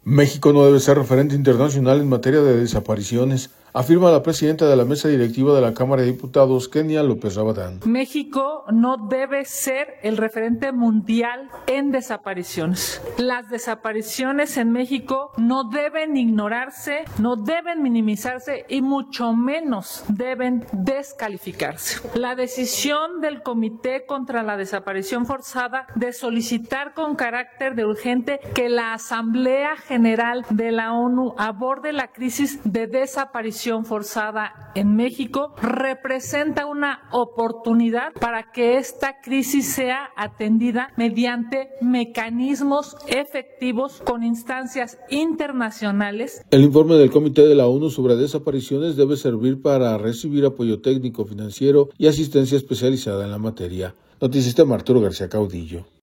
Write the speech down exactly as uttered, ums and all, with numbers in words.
México no debe ser referente internacional en materia de desapariciones, afirma la presidenta de la mesa directiva de la Cámara de Diputados, Kenia López Rabadán. México no debe ser el referente mundial en desapariciones. Las desapariciones en México no deben ignorarse, no deben minimizarse y mucho menos deben descalificarse. La decisión del Comité contra la Desaparición Forzada de solicitar con carácter de urgente que la Asamblea General de la ONU aborde la crisis de desaparición forzada en México representa una oportunidad para que esta crisis sea atendida mediante mecanismos efectivos con instancias internacionales. El informe del Comité de la ONU sobre desapariciones debe servir para recibir apoyo técnico, financiero y asistencia especializada en la materia. Noticista Arturo García Caudillo.